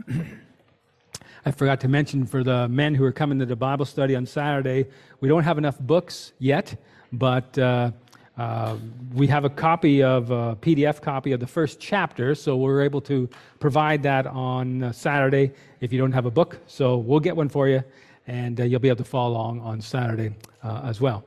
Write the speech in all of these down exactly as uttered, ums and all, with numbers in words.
I forgot to mention for the men who are coming to the Bible study on Saturday, we don't have enough books yet, but uh, uh, we have a copy of a P D F copy of the first chapter, so we're able to provide that on uh, Saturday if you don't have a book. So we'll get one for you, and uh, you'll be able to follow along on Saturday uh, as well.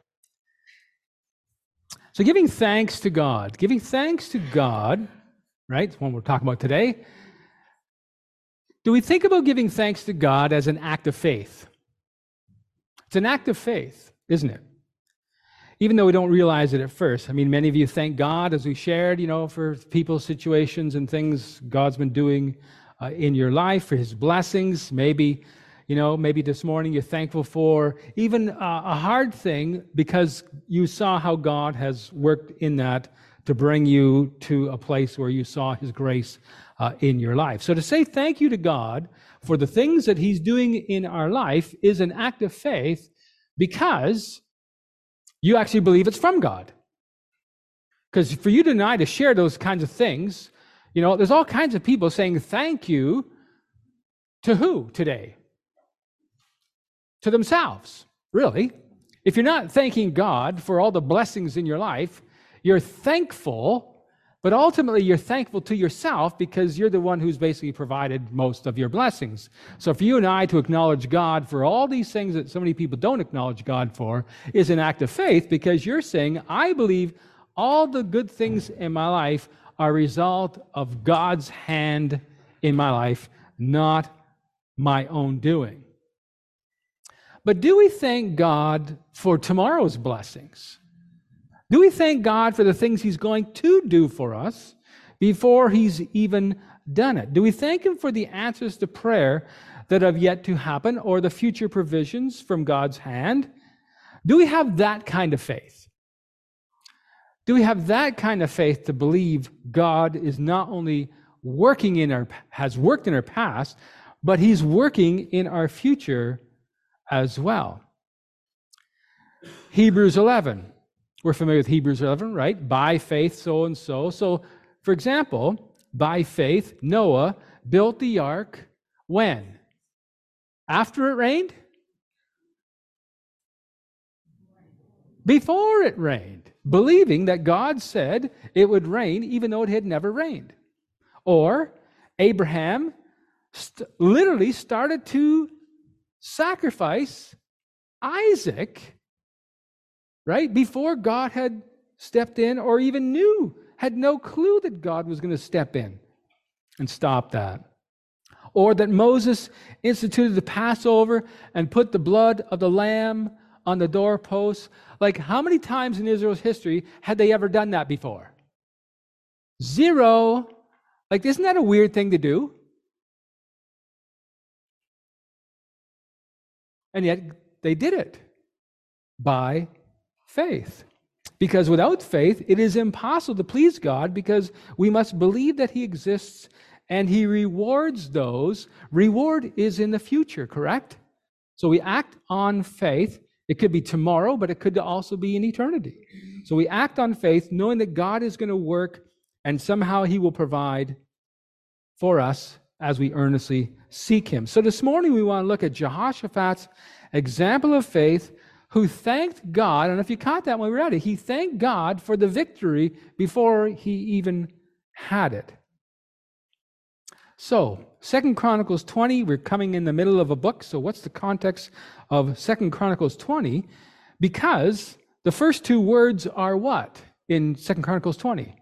So giving thanks to God, giving thanks to God, right, that's what we're talking about today. Do we think about giving thanks to God as an act of faith? It's an act of faith, isn't it? Even though we don't realize it at first. I mean, many of you thank God, as we shared, you know, for people's situations and things God's been doing uh, in your life, for His blessings. Maybe, you know, maybe this morning you're thankful for even uh, a hard thing because you saw how God has worked in that to bring you to a place where you saw His grace Uh, in your life. So to say thank you to God for the things that He's doing in our life is an act of faith because you actually believe it's from God. Because for you and I to share those kinds of things, you know, there's all kinds of people saying thank you to who today? To themselves, really. If you're not thanking God for all the blessings in your life, you're thankful. But ultimately, you're thankful to yourself because you're the one who's basically provided most of your blessings. So for you and I to acknowledge God for all these things that so many people don't acknowledge God for is an act of faith because you're saying, I believe all the good things in my life are a result of God's hand in my life, not my own doing. But do we thank God for tomorrow's blessings? Do we thank God for the things He's going to do for us before He's even done it? Do we thank Him for the answers to prayer that have yet to happen or the future provisions from God's hand? Do we have that kind of faith? Do we have that kind of faith to believe God is not only working in our, has worked in our past, but He's working in our future as well? Hebrews eleven. We're familiar with Hebrews eleven, right? By faith, so and so. So, for example, by faith, Noah built the ark when? After it rained? Before it rained, believing that God said it would rain even though it had never rained. Or Abraham st- literally started to sacrifice Isaac, right? Before God had stepped in or even knew, had no clue that God was going to step in and stop that. Or that Moses instituted the Passover and put the blood of the lamb on the doorposts. Like, how many times in Israel's history had they ever done that before? Zero. Like, isn't that a weird thing to do? And yet they did it by faith. Because without faith, it is impossible to please God because we must believe that He exists and He rewards those. Reward is in the future, correct? So we act on faith. It could be tomorrow, but it could also be in eternity. So we act on faith knowing that God is going to work and somehow He will provide for us as we earnestly seek Him. So this morning we want to look at Jehoshaphat's example of faith, who thanked God, and if you caught that when we read it, he thanked God for the victory before he even had it. So, Second Chronicles twenty, we're coming in the middle of a book, so what's the context of Second Chronicles twenty? Because the first two words are what in Second Chronicles twenty?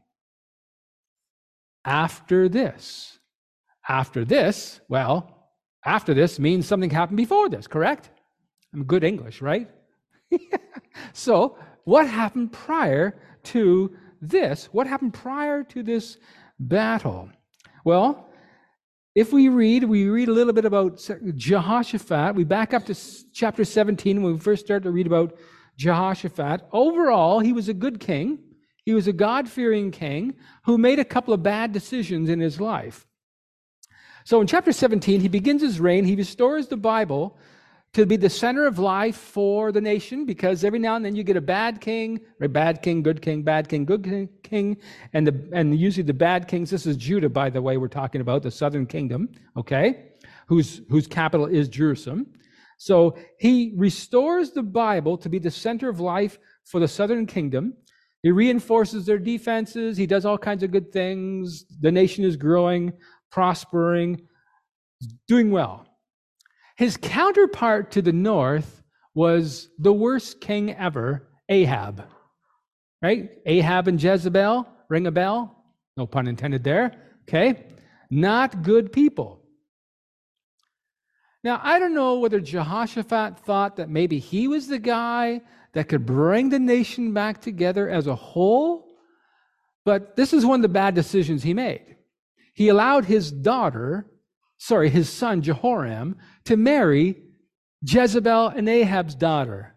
After this. After this, well, after this means something happened before this, correct? I'm good English, right? So, what happened prior to this? What happened prior to this battle? Well, if we read, we read a little bit about Jehoshaphat. We back up to chapter seventeen when we first start to read about Jehoshaphat. Overall, he was a good king. He was a God-fearing king who made a couple of bad decisions in his life. So in chapter seventeen, he begins his reign. He restores the Bible to be the center of life for the nation, because every now and then you get a bad king, or bad king, good king, bad king, good king, king, and the and usually the bad kings. This is Judah, by the way, we're talking about the southern kingdom, okay, whose whose capital is Jerusalem. So he restores the Bible to be the center of life for the southern kingdom. He reinforces their defenses. He does all kinds of good things. The nation is growing, prospering, doing well. His counterpart to the north was the worst king ever, Ahab. Right? Ahab and Jezebel, ring a bell? No pun intended there. Okay? Not good people. Now, I don't know whether Jehoshaphat thought that maybe he was the guy that could bring the nation back together as a whole, but this is one of the bad decisions he made. He allowed his daughter, sorry, his son Jehoram, to marry Jezebel and Ahab's daughter.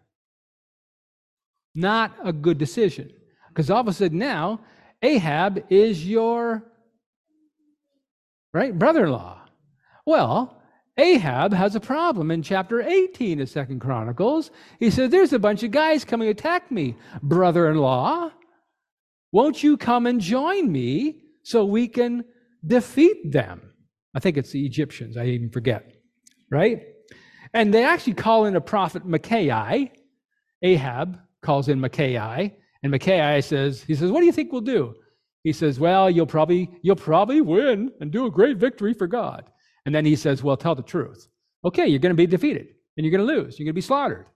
Not a good decision, because all of a sudden now, Ahab is your, right, brother-in-law. Well, Ahab has a problem in chapter eighteen of Second Chronicles. He said, there's a bunch of guys coming to attack me, brother-in-law. Won't you come and join me so we can defeat them? I think it's the Egyptians. I even forget, right? And they actually call in a prophet Micaiah. Ahab calls in Micaiah, and Micaiah says, he says, what do you think we'll do? He says, well, you'll probably, you'll probably win and do a great victory for God. And then he says, well, tell the truth. Okay, you're going to be defeated, and you're going to lose. You're going to be slaughtered.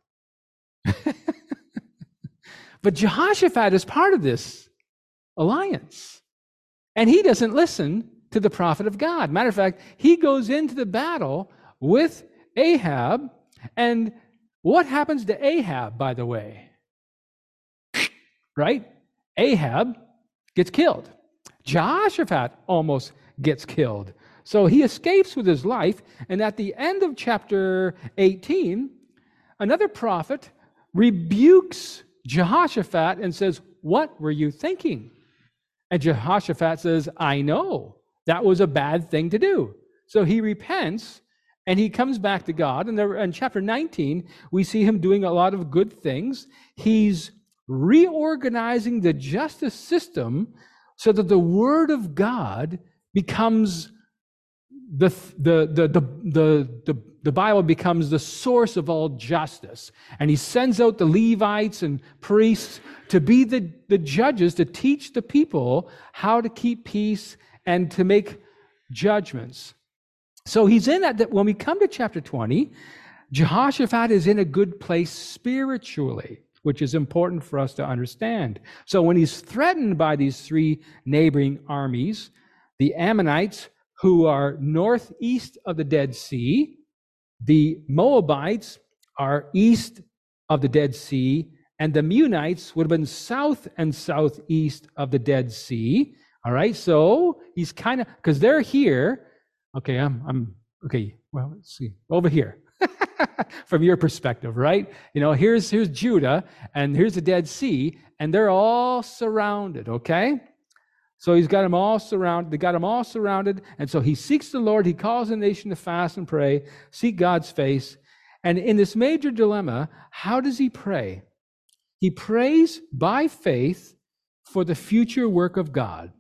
But Jehoshaphat is part of this alliance, and he doesn't listen to the prophet of God. Matter of fact, he goes into the battle with Ahab, and what happens to Ahab, by the way? Right? Ahab gets killed. Jehoshaphat almost gets killed. So he escapes with his life, and at the end of chapter eighteen, another prophet rebukes Jehoshaphat and says, what were you thinking? And Jehoshaphat says, I know, that was a bad thing to do. So he repents, and he comes back to God. And there, in chapter nineteen, we see him doing a lot of good things. He's reorganizing the justice system so that the word of God becomes The, the, the, the, the, the, the Bible becomes the source of all justice. And he sends out the Levites and priests to be the, the judges, to teach the people how to keep peace and to make judgments. So he's in that, that when we come to chapter twenty, Jehoshaphat is in a good place spiritually, which is important for us to understand. So when he's threatened by these three neighboring armies, the Ammonites, who are northeast of the Dead Sea. The Moabites are east of the Dead Sea, and the Meunites would have been south and southeast of the Dead Sea. All right, so he's kind of, because they're here. Okay, I'm, I'm, okay, well, let's see, over here. From your perspective, right? You know, here's, here's Judah, and here's the Dead Sea, and they're all surrounded, okay? So he's got them all surrounded. They got them all surrounded. And so he seeks the Lord. He calls the nation to fast and pray, seek God's face. And in this major dilemma, how does he pray? He prays by faith for the future work of God.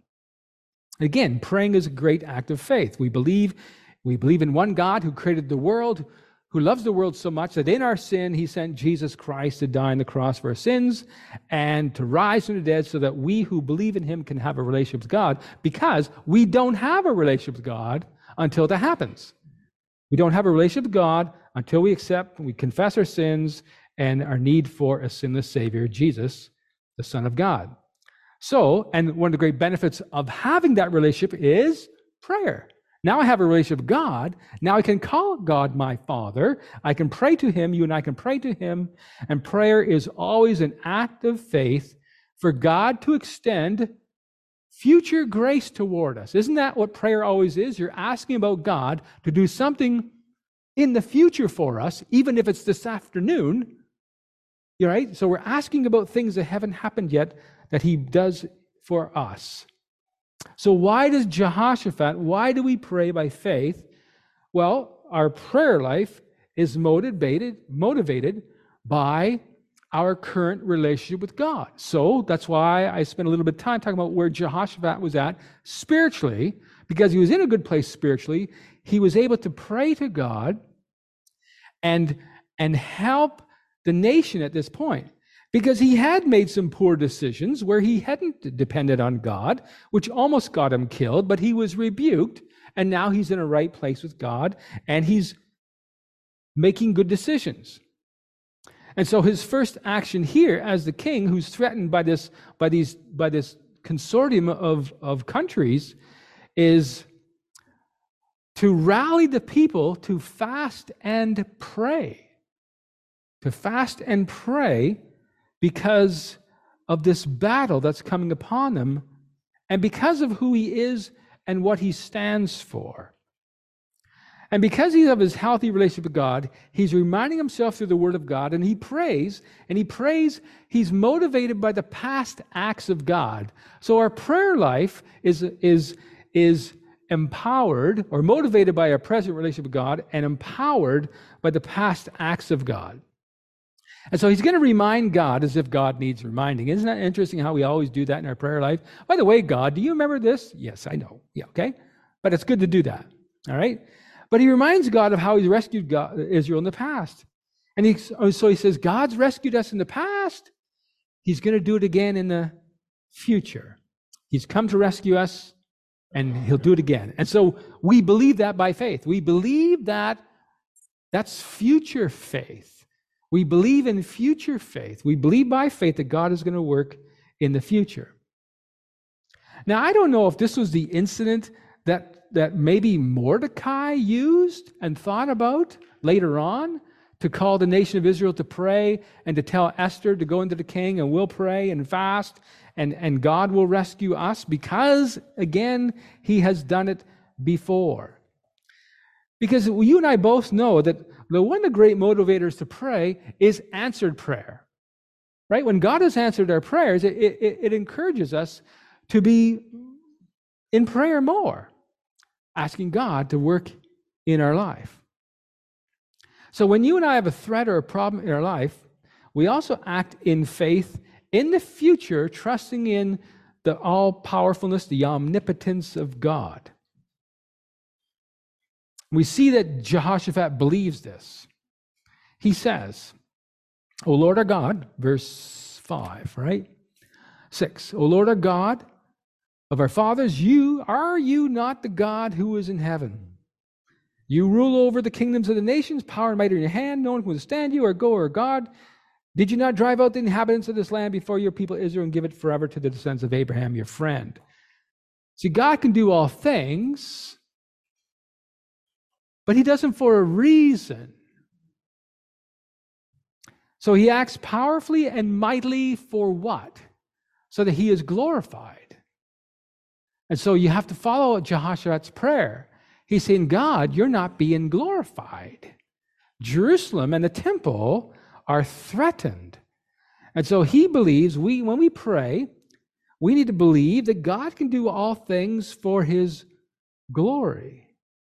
Again, praying is a great act of faith. We believe, we believe in one God who created the world, who loves the world so much that in our sin, he sent Jesus Christ to die on the cross for our sins and to rise from the dead so that we who believe in him can have a relationship with God, because we don't have a relationship with God until that happens. We don't have a relationship with God until we accept, we confess our sins and our need for a sinless Savior, Jesus, the Son of God. So, and one of the great benefits of having that relationship is prayer. Now I have a relationship with God. Now I can call God my Father. I can pray to him. You and I can pray to him. And prayer is always an act of faith for God to extend future grace toward us. Isn't that what prayer always is? You're asking about God to do something in the future for us, even if it's this afternoon. You're right? So we're asking about things that haven't happened yet that he does for us. So why does Jehoshaphat, why do we pray by faith? Well, our prayer life is motivated, motivated by our current relationship with God. So that's why I spent a little bit of time talking about where Jehoshaphat was at spiritually, because he was in a good place spiritually. He was able to pray to God and, and help the nation at this point, because he had made some poor decisions where he hadn't depended on God, which almost got him killed, but he was rebuked, and now he's in a right place with God, and he's making good decisions. And so his first action here as the king, who's threatened by this, by these, by this consortium of, of countries, is to rally the people to fast and pray. To fast and pray because of this battle that's coming upon them, and because of who he is and what he stands for. And because he's of his healthy relationship with God, he's reminding himself through the Word of God, and he prays, and he prays, he's motivated by the past acts of God. So our prayer life is, is, is empowered or motivated by our present relationship with God and empowered by the past acts of God. And so he's going to remind God as if God needs reminding. Isn't that interesting how we always do that in our prayer life? By the way, God, do you remember this? Yes, I know. Yeah, okay. But it's good to do that. All right. But he reminds God of how he's rescued God, Israel in the past. And he, so he says, God's rescued us in the past. He's going to do it again in the future. He's come to rescue us, and he'll do it again. And so we believe that by faith. We believe that that's future faith. We believe in future faith. We believe by faith that God is going to work in the future. Now, I don't know if this was the incident that, that maybe Mordecai used and thought about later on to call the nation of Israel to pray and to tell Esther to go into the king and we'll pray and fast and, and God will rescue us, because, again, he has done it before. Because you and I both know that one of the great motivators to pray is answered prayer, right? When God has answered our prayers, it, it, it encourages us to be in prayer more, asking God to work in our life. So when you and I have a threat or a problem in our life, we also act in faith in the future, trusting in the all-powerfulness, the omnipotence of God. We see that Jehoshaphat believes this. He says, O Lord our God, verse five, right? Six, O Lord our God of our fathers, you, are you not the God who is in heaven? You rule over the kingdoms of the nations, power and might are in your hand, no one can withstand you or go or God. Did you not drive out the inhabitants of this land before your people Israel and give it forever to the descendants of Abraham, your friend? See, God can do all things, but he does them for a reason. So he acts powerfully and mightily for what? So that he is glorified. And so you have to follow Jehoshaphat's prayer. He's saying, God, you're not being glorified. Jerusalem and the temple are threatened. And so he believes, we when we pray, we need to believe that God can do all things for his glory.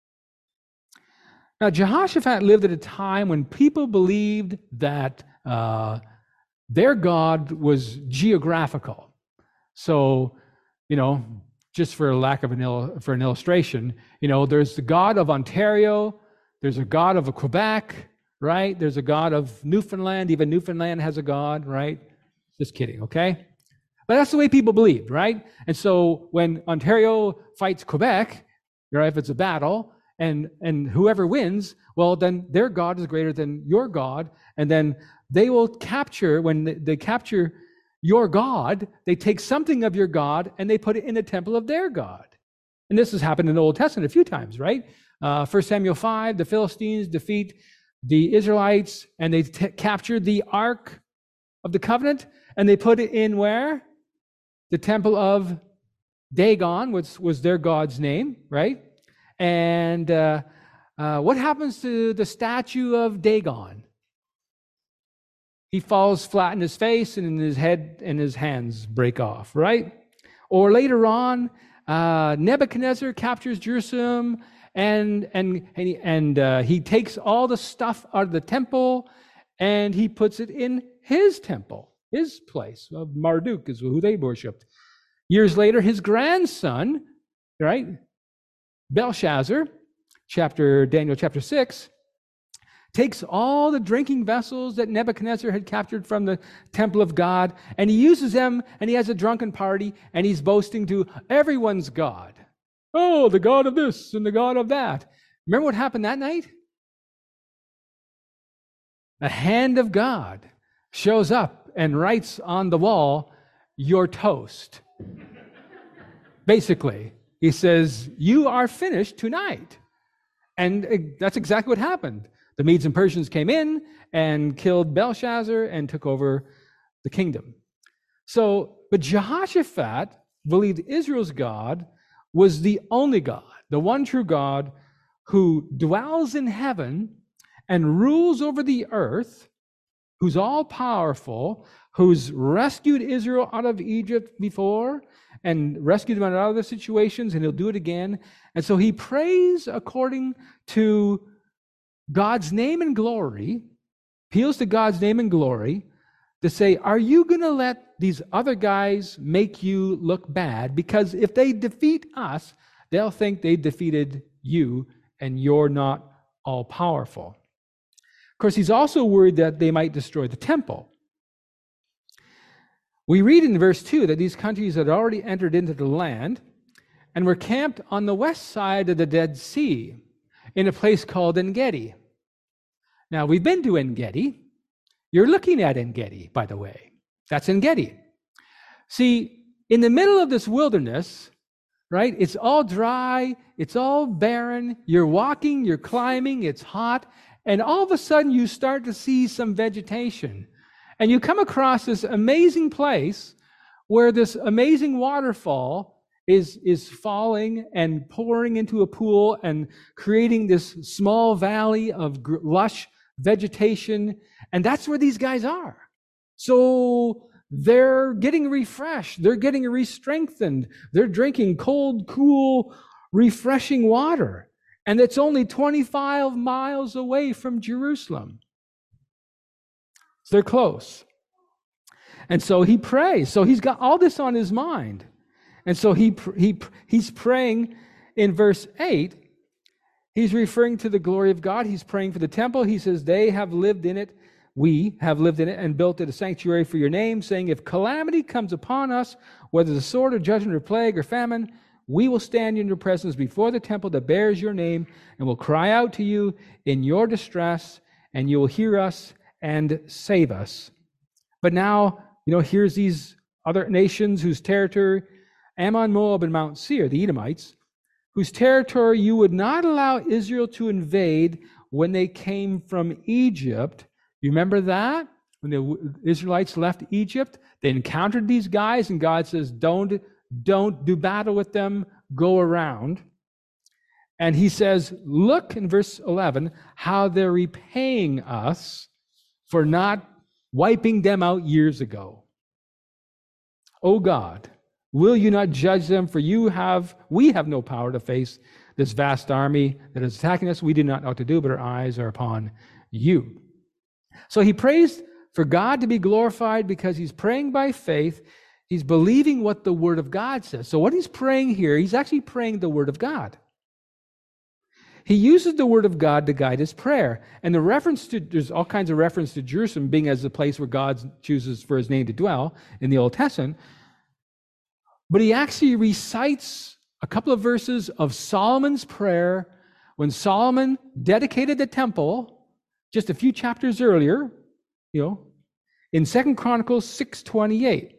Now, Jehoshaphat lived at a time when people believed that uh, their God was geographical. So, you know, just for lack of an il- for an illustration, you know, there's the God of Ontario, there's a God of Quebec, right? There's a God of Newfoundland. Even Newfoundland has a God, right? Just kidding, okay? But that's the way people believed, right? And so when Ontario fights Quebec, right, if it's a battle, and and whoever wins, well, then their God is greater than your God, and then they will capture, when they, they capture your God, they take something of your God and they put it in the temple of their God. And this has happened in the Old Testament a few times, right? Uh, First Samuel five, the Philistines defeat the Israelites, and they t- captured the Ark of the Covenant, and they put it in where? The temple of Dagon, which was their God's name, right? And uh, uh, what happens to the statue of Dagon? He falls flat in his face, and his head and his hands break off, right? Or later on, uh, Nebuchadnezzar captures Jerusalem, and and and, he, and uh, he takes all the stuff out of the temple and he puts it in his temple, his place. Well, Marduk is who they worshipped. Years later, his grandson, right, Belshazzar, chapter Daniel chapter six, takes all the drinking vessels that Nebuchadnezzar had captured from the temple of God, and he uses them, and he has a drunken party, and he's boasting to everyone's God. Oh, the God of this and the God of that. Remember what happened that night? A hand of God shows up and writes on the wall, "You're toast." Basically, he says, "You are finished tonight." And that's exactly what happened. The Medes and Persians came in and killed Belshazzar and took over the kingdom. So, but Jehoshaphat believed Israel's God was the only God, the one true God who dwells in heaven and rules over the earth, who's all powerful, who's rescued Israel out of Egypt before and rescued them out of other situations, and he'll do it again. And so he prays according to God's name and glory, appeals to God's name and glory to say, are you going to let these other guys make you look bad? Because if they defeat us, they'll think they defeated you and you're not all powerful. Of course, he's also worried that they might destroy the temple. We read in verse two that these countries had already entered into the land and were camped on the west side of the Dead Sea in a place called En-Gedi. Now, we've been to En-Gedi. You're looking at En-Gedi, by the way. That's En-Gedi. See, in the middle of this wilderness, right, it's all dry, it's all barren, you're walking, you're climbing, it's hot, and all of a sudden you start to see some vegetation. And you come across this amazing place where this amazing waterfall is, is falling and pouring into a pool and creating this small valley of gr- lush vegetation. And that's where these guys are. So they're getting refreshed. They're getting re-strengthened. They're drinking cold, cool, refreshing water. And it's only twenty-five miles away from Jerusalem. So they're close. And so he prays. So he's got all this on his mind. And so he he he's praying in verse eight. He's referring to the glory of God. He's praying for the temple. He says, they have lived in it. We have lived in it and built it a sanctuary for your name, saying, if calamity comes upon us, whether the sword or judgment or plague or famine, we will stand in your presence before the temple that bears your name and will cry out to you in your distress, and you will hear us and save us. But now, you know, here's these other nations whose territory, Ammon, Moab, and Mount Seir, the Edomites, whose territory you would not allow Israel to invade when they came from Egypt. You remember that? When the Israelites left Egypt, they encountered these guys, and God says, don't, don't do battle with them, go around. And he says, look in verse eleven, how they're repaying us for not wiping them out years ago. O God, will you not judge them? For you have, we have no power to face this vast army that is attacking us. We do not know what to do, but our eyes are upon you. So he prays for God to be glorified because he's praying by faith. He's believing what the Word of God says. So what he's praying here, he's actually praying the Word of God. He uses the Word of God to guide his prayer. And the reference to, there's all kinds of reference to Jerusalem being as the place where God chooses for his name to dwell in the Old Testament. But he actually recites a couple of verses of Solomon's prayer when Solomon dedicated the temple just a few chapters earlier, you know, in Second Chronicles six twenty-eight.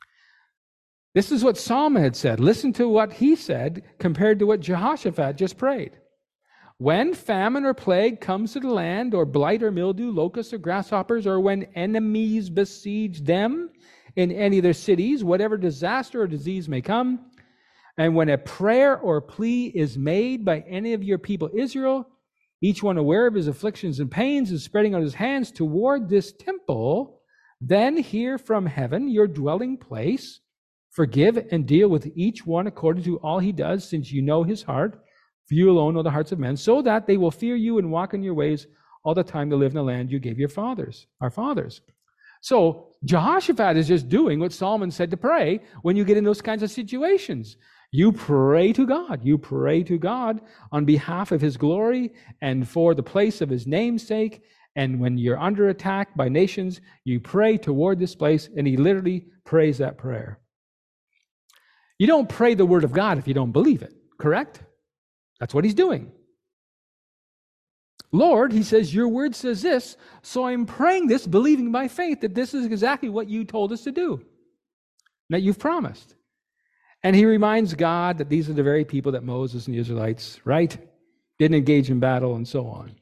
This is what Solomon had said. Listen to what he said compared to what Jehoshaphat just prayed. When famine or plague comes to the land, or blight or mildew, locusts or grasshoppers, or when enemies besiege them in any of their cities, whatever disaster or disease may come, and when a prayer or plea is made by any of your people Israel, each one aware of his afflictions and pains and spreading out his hands toward this temple, then hear from heaven, your dwelling place, forgive and deal with each one according to all he does, since you know his heart. For you alone know the hearts of men, so that they will fear you and walk in your ways all the time to live in the land you gave your fathers, our fathers. So Jehoshaphat is just doing what Solomon said to pray when you get in those kinds of situations. You pray to God. You pray to God on behalf of his glory and for the place of his name's sake. And when you're under attack by nations, you pray toward this place, and he literally prays that prayer. You don't pray the word of God if you don't believe it, correct? That's what he's doing. Lord, he says, your word says this, so I'm praying this, believing by faith that this is exactly what you told us to do, that you've promised. And he reminds God that these are the very people that Moses and the Israelites, right, didn't engage in battle and so on.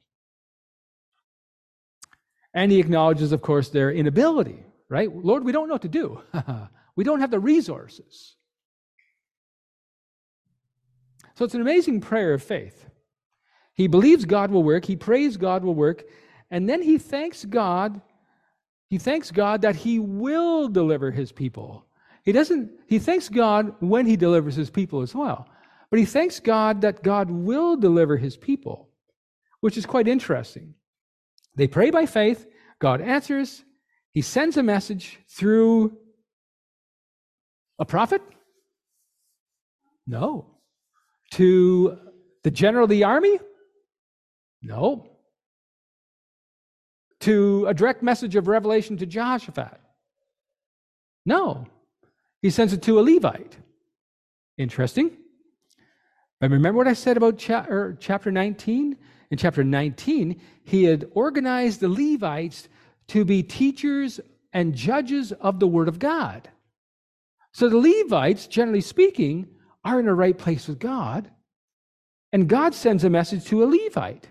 And he acknowledges, of course, their inability, right? Lord, we don't know what to do. We don't have the resources. So it's an amazing prayer of faith. He believes God will work, he prays God will work, and then he thanks God, he thanks God that he will deliver his people. He doesn't, he thanks God when he delivers his people as well. But he thanks God that God will deliver his people, which is quite interesting. They pray by faith, God answers, he sends a message through a prophet? No. To the general of the army? No. To a direct message of revelation to Jehoshaphat? No. He sends it to a Levite. Interesting. But remember what I said about cha- er, chapter nineteen? In chapter nineteen, he had organized the Levites to be teachers and judges of the Word of God. So the Levites, generally speaking, are in the right place with God, and God sends a message to a Levite.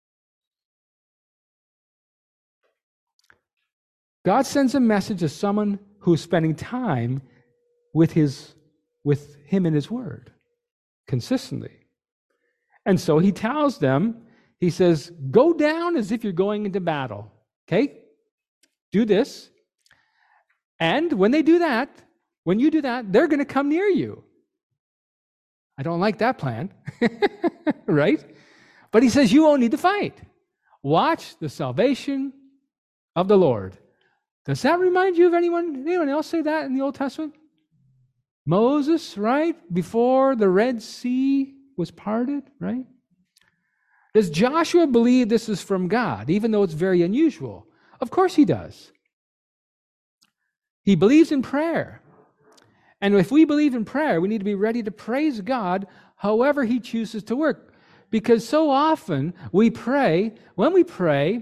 God sends a message to someone who's spending time with his, with him and his word consistently. And so he tells them, he says, go down as if you're going into battle. Okay? Do this. And when they do that, when you do that, they're going to come near you. I don't like that plan, right? But he says, you won't need to fight. Watch the salvation of the Lord. Does that remind you of anyone? Anyone else say that in the Old Testament? Moses, right? Before the Red Sea was parted, right? Does Joshua believe this is from God, even though it's very unusual? Of course he does. He believes in prayer. And if we believe in prayer, we need to be ready to praise God however he chooses to work. Because so often we pray, when we pray,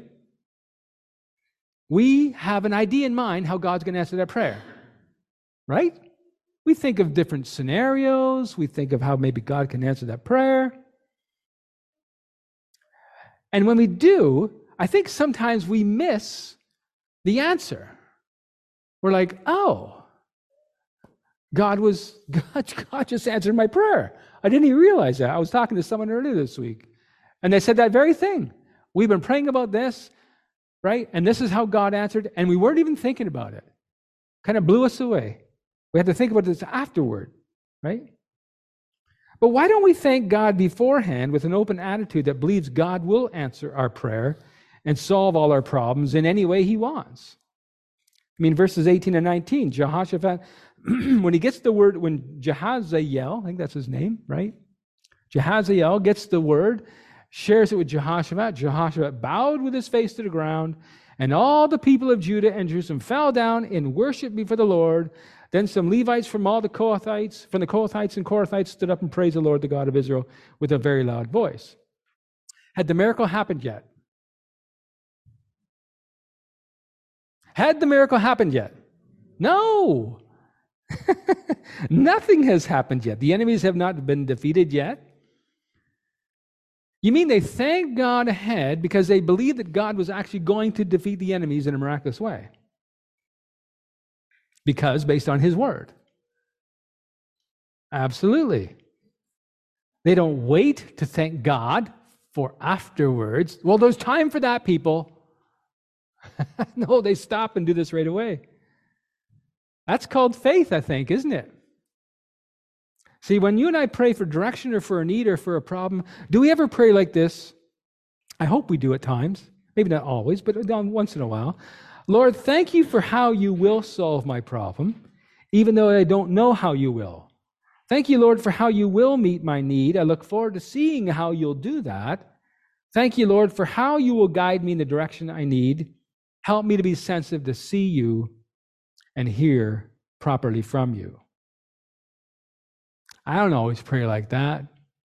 we have an idea in mind how God's going to answer that prayer, right? We think of different scenarios. We think of how maybe God can answer that prayer. And when we do, I think sometimes we miss the answer. We're like, oh, God was, God, God just answered my prayer. I didn't even realize that. I was talking to someone earlier this week, and they said that very thing. We've been praying about this, right? And this is how God answered, and we weren't even thinking about it. Kind of blew us away. We had to think about this afterward, right? But why don't we thank God beforehand with an open attitude that believes God will answer our prayer and solve all our problems in any way he wants? I mean, verses eighteen and nineteen, Jehoshaphat, when he gets the word, when Jehaziel, I think that's his name, right? Jehaziel gets the word, shares it with Jehoshaphat. Jehoshaphat bowed with his face to the ground, and all the people of Judah and Jerusalem fell down in worship before the Lord. Then some Levites from all the Kohathites, from the Kohathites and Korathites stood up and praised the Lord, the God of Israel, with a very loud voice. Had the miracle happened yet? Had the miracle happened yet? No. Nothing has happened yet. The enemies have not been defeated yet. You mean they thanked God ahead because they believed that God was actually going to defeat the enemies in a miraculous way? Because based on his word. Absolutely. They don't wait to thank God for afterwards. Well, there's time for that, people. No, they stop and do this right away. That's called faith, I think, isn't it? See, when you and I pray for direction or for a need or for a problem, do we ever pray like this? I hope we do at times. Maybe not always, but once in a while. Lord, thank you for how you will solve my problem, even though I don't know how you will. Thank you, Lord, for how you will meet my need. I look forward to seeing how you'll do that. Thank you, Lord, for how you will guide me in the direction I need. Help me to be sensitive to see you and hear properly from you. I don't always pray like that.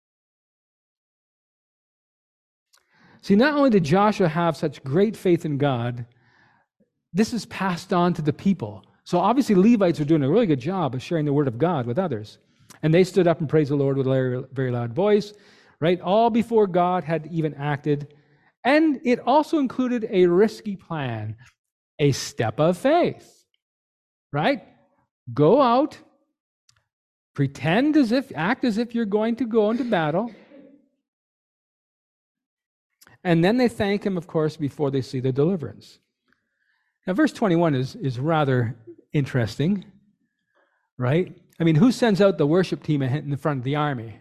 See, not only did Joshua have such great faith in God, this is passed on to the people. So obviously Levites were doing a really good job of sharing the word of God with others. And they stood up and praised the Lord with a very loud voice, right? All before God had even acted. And it also included a risky plan, a step of faith, right? Go out, pretend as if, act as if you're going to go into battle. And then they thank him, of course, before they see the deliverance. Now, verse twenty-one is, is rather interesting, right? I mean, who sends out the worship team in the front of the army?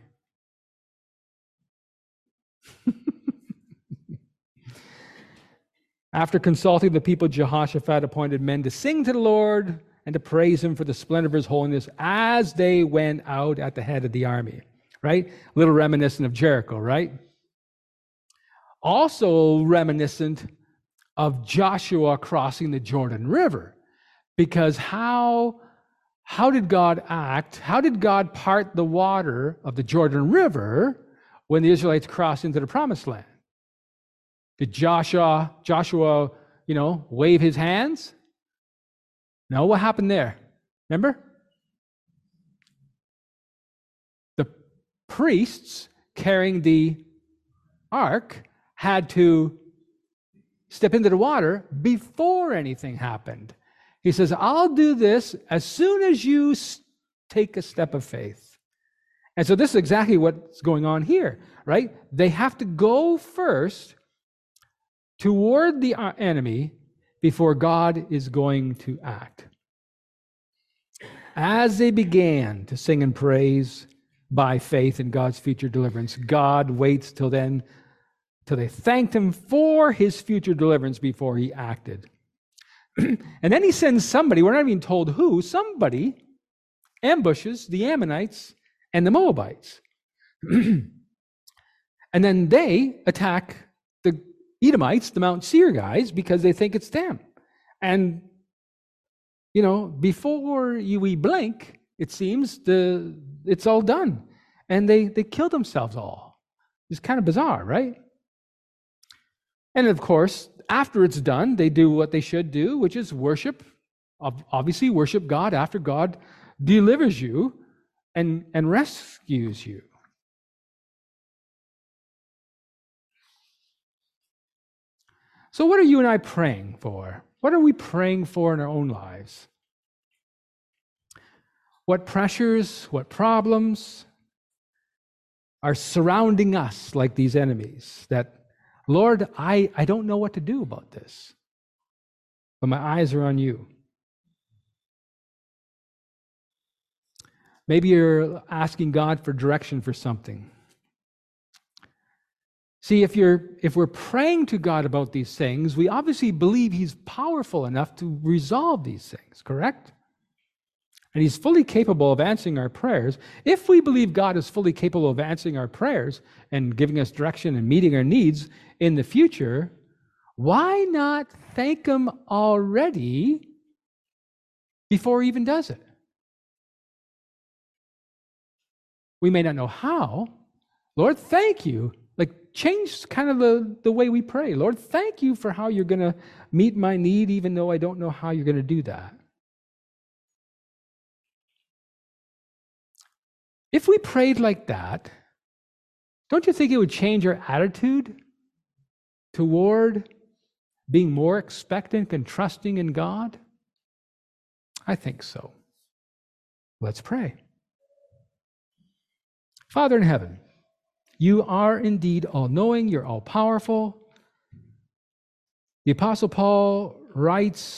After consulting the people, Jehoshaphat appointed men to sing to the Lord and to praise him for the splendor of his holiness as they went out at the head of the army, right? A little reminiscent of Jericho, right? Also reminiscent of Joshua crossing the Jordan River. Because how, how did God act? How did God part the water of the Jordan River when the Israelites crossed into the Promised Land? Did Joshua, Joshua, you know, wave his hands? No, what happened there? Remember? The priests carrying the ark had to step into the water before anything happened. He says, I'll do this as soon as you take a step of faith. And so this is exactly what's going on here, right? They have to go first toward the enemy before God is going to act. As they began to sing and praise by faith in God's future deliverance, God waits till then, till they thanked him for his future deliverance before he acted. And then he sends somebody, we're not even told who, somebody ambushes the Ammonites and the Moabites. And then they attack the Edomites, the Mount Seir guys, because they think it's them. And, you know, before you we blink, it seems the it's all done. And they, they kill themselves all. It's kind of bizarre, right? And of course, after it's done, they do what they should do, which is worship. Obviously, worship God after God delivers you and, and rescues you. So what are you and I praying for? What are we praying for in our own lives? What pressures, what problems are surrounding us like these enemies that, Lord, I, I don't know what to do about this, but my eyes are on you. Maybe you're asking God for direction for something. See, if you're if we're praying to God about these things, we obviously believe he's powerful enough to resolve these things, correct? And he's fully capable of answering our prayers. If we believe God is fully capable of answering our prayers and giving us direction and meeting our needs in the future, why not thank him already before he even does it? We may not know how. Lord, thank you. Like, change kind of the, the way we pray. Lord, thank you for how you're going to meet my need, even though I don't know how you're going to do that. If we prayed like that, don't you think it would change our attitude toward being more expectant and trusting in God? I think so. Let's pray. Father in heaven, you are indeed all-knowing, you're all-powerful. The Apostle Paul writes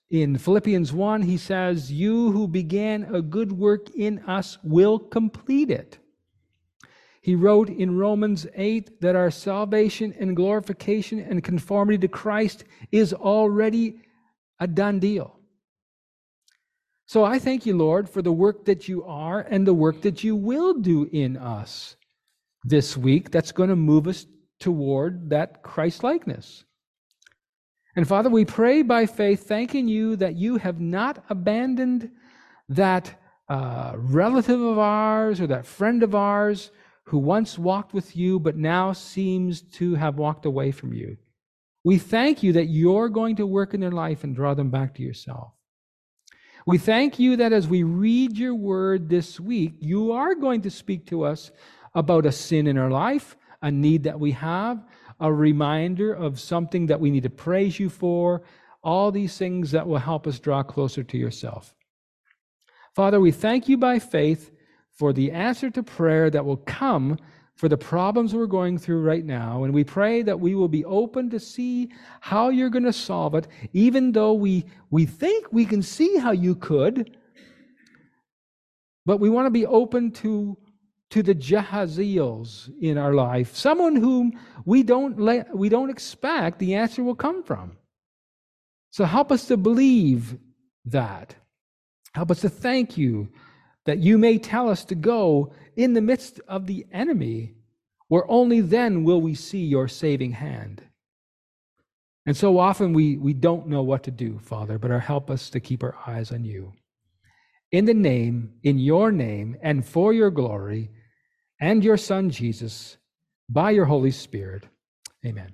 In Philippians one, he says, "You who began a good work in us will complete it." He wrote in Romans eight that our salvation and glorification and conformity to Christ is already a done deal. So I thank you, Lord, for the work that you are and the work that you will do in us this week that's going to move us toward that Christ-likeness. And Father, we pray by faith, thanking you that you have not abandoned that uh, relative of ours or that friend of ours who once walked with you but now seems to have walked away from you. We thank you that you're going to work in their life and draw them back to yourself. We thank you that as we read your word this week, you are going to speak to us about a sin in our life, a need that we have, a reminder of something that we need to praise you for, all these things that will help us draw closer to yourself. Father, we thank you by faith for the answer to prayer that will come for the problems we're going through right now, and we pray that we will be open to see how you're going to solve it, even though we, we think we can see how you could, but we want to be open to to the Jehaziels in our life, someone whom we don't let, we don't expect the answer will come from. So help us to believe that. Help us to thank you that you may tell us to go in the midst of the enemy, where only then will we see your saving hand. And so often we, we don't know what to do, Father, but help us to keep our eyes on you. In the name, in your name, and for your glory, and your Son, Jesus, by your Holy Spirit. Amen.